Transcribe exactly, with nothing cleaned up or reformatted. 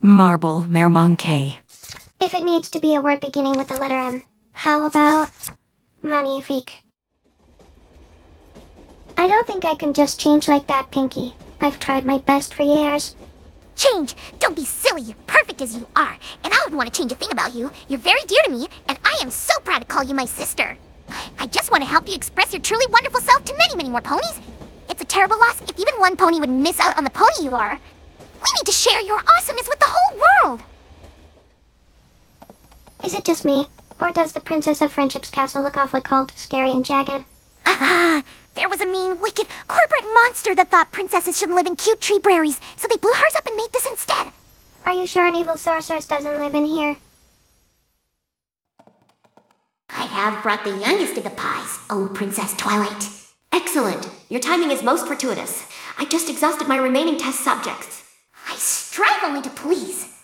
Marble Mermanque. If it needs to be a word beginning with the letter M, how about magnifique? I don't think I can just change like that, Pinky. I've tried my best for years. Change? Don't be silly. You're perfect as you are. And I wouldn't want to change a thing about you. You're very dear to me, and I am so proud to call you my sister. I just want to help you express your truly wonderful self to many, many more ponies. It's a terrible loss if even one pony would miss out on the pony you are. We need to share your awesomeness with the whole world. Is it just me, or does the Princess of Friendship's castle look awfully cold, scary, and jagged? Ah, there was a mean, wicked, corporate monster that thought princesses should live in cute tree prairies, so they blew hers up and made this instead. Are you sure an evil sorceress doesn't live in here? I have brought the youngest of the pies, oh Princess Twilight. Excellent. Your timing is most fortuitous. I just exhausted my remaining test subjects. I strive only to please.